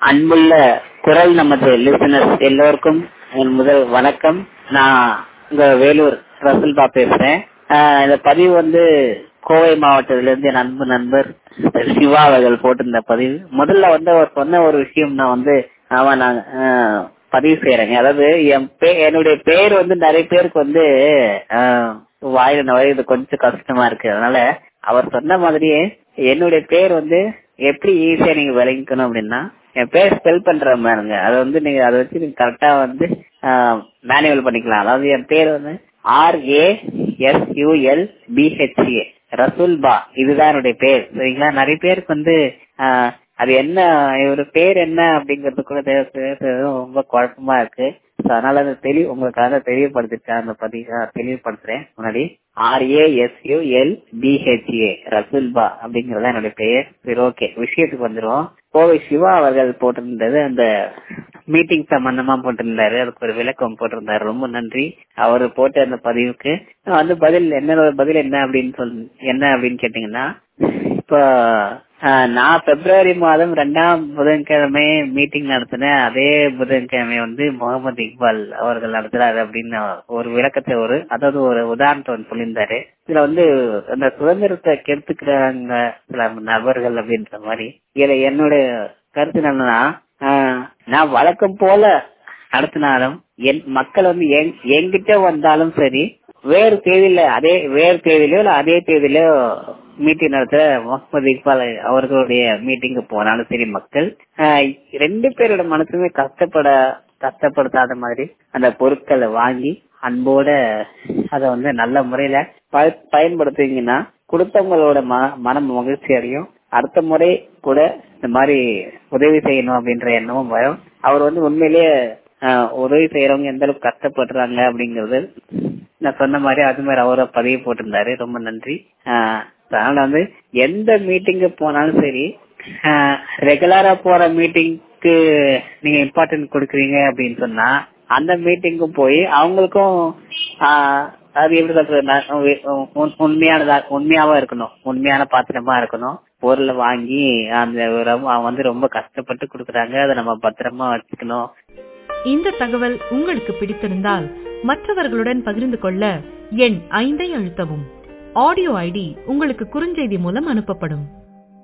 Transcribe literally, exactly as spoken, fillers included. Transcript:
அன்புள்ள குரல் நமது லிசனர்ஸ் எல்லோருக்கும் என் முதல் வணக்கம். நான் உங்க வேலூர் ரசல்பா பேசுறேன். இந்த பதிவு வந்து கோவை மாவட்டத்திலிருந்து என் அன்பு நண்பர் சிவா அவர்கள் போட்டிருந்த பதிவு. முதல்ல வந்து அவர் சொன்ன ஒரு விஷயம் நான் வந்து அவன் நான் பதிவு செய்யறேங்க. அதாவது என் பே என்னுடைய பேர் வந்து நிறைய பேருக்கு வந்து வாயில நுழையிறது கொஞ்சம் கஷ்டமா இருக்கு. அதனால அவர் சொன்ன மாதிரியே என்னுடைய பேர் வந்து எப்படி ஈஸியா நீங்க விளங்கிக்கணும் அப்படின்னா, என் பேர் ஸ்பெல் பண்ற மாதிரிங்க. அதை வந்து நீங்க அதை வச்சு நீங்க கரெக்டா வந்து மேனுவல் பண்ணிக்கலாம். அதாவது என் பேர் வந்து R A S U L B H A ரசூல்பா, இதுதான் என்னுடைய பேர். சரிங்களா? நிறைய பேருக்கு வந்து அது என்ன இவரு பேர் என்ன அப்படிங்கறது கூட ரொம்ப குழப்பமா இருக்கு. அதனால அந்த தெளிவு உங்களுக்காக தெளிவுபடுத்திருக்கேன். அந்த பதிவு தெளிவுபடுத்துறேன். முன்னாடி R A S U L B H A ரசூல்பா அப்படிங்கறத என்னுடைய பெயர். சரி, ஓகே, விஷயத்துக்கு வந்துடும். கோவை சிவா அவர்கள் போட்டிருந்தது அந்த மீட்டிங் சம்பந்தமா போட்டிருந்தாரு. அதுக்கு ஒரு விளக்கம் போட்டிருந்தாரு. ரொம்ப நன்றி அவரு போட்ட அந்த பதிவுக்கு. வந்து பதில் என்ன பதில் என்ன அப்படின்னு சொல் என்ன அப்படின்னு கேட்டீங்கன்னா, இப்போ நான் பிப்ரவரி மாதம் ரெண்டாம் புதன்கிழமை மீட்டிங் நடத்தினேன். அதே புதன்கிழமை வந்து முகமது இக்பால் அவர்கள் நடத்துறாரு அப்படின்னு ஒரு விளக்கத்தை ஒரு அதாவது ஒரு உதாரணத்தை வந்து சொல்லியிருந்தாரு. இதுல வந்து அந்த சுதந்திரத்தை கெடுத்துக்கிறாங்க சில நபர்கள் அப்படின்ற மாதிரி. இதுல என்னுடைய கருத்து என்னன்னா, நான் வழக்கம் போல நடத்தினாலும் என் மக்கள் வந்து என்கிட்ட வந்தாலும் சரி, வேறு தேதியில அதே வேறு தேதியிலோ இல்ல அதே தேதியிலோ மீட்டிங் நடத்த முகமது இக்பால் அவர்களுடைய மீட்டிங்கு போனாலும் சரி, மக்கள் ரெண்டு பேரோட மனசுமே கஷ்டப்பட கஷ்டப்படுத்தாத மாதிரி அந்த பொருட்களை வாங்கி அன்போட அதை வந்து நல்ல முறையில பயன்படுத்துவீங்கன்னா கொடுத்தவங்களோட மனம் மகிழ்ச்சி அடையும். அடுத்த முறை கூட இந்த மாதிரி உதவி செய்யணும் அப்படின்ற எண்ணமும் வரும். அவர் வந்து உண்மையிலேயே உதவி செய்யறவங்க எந்த அளவுக்கு கஷ்டப்படுறாங்க அப்படிங்கறது நான் சொன்ன மாதிரி அது மாதிரி அவரை பதிவு போட்டிருந்தாரு. ரொம்ப நன்றி. அதனால வந்து எந்த மீட்டிங்கு போனாலும் சரி, ரெகுலரா போற மீட்டிங்க்கு நீங்க இம்பார்ட்டன்ட் கொடுக்குறீங்க அப்படின்னு சொன்னா அந்த மீட்டிங்கும் போய் அவங்களுக்கும் அது எப்படி சொல்றது, உண்மையானதா உண்மையாவா இருக்கணும், உண்மையான பாத்திரமா இருக்கணும். பொருளை வாங்கி அந்த வந்து ரொம்ப கஷ்டப்பட்டு கொடுக்குறாங்க, அதை நம்ம பத்திரமா வச்சுக்கணும். இந்த தகவல் உங்களுக்கு பிடித்திருந்தால் மற்றவர்களுடன் பகிர்ந்து கொள்ள எண் ஐந்தை அழுத்தவும். ஆடியோ ஐடி உங்களுக்கு குறுஞ்செய்தி மூலம் அனுப்பப்படும்.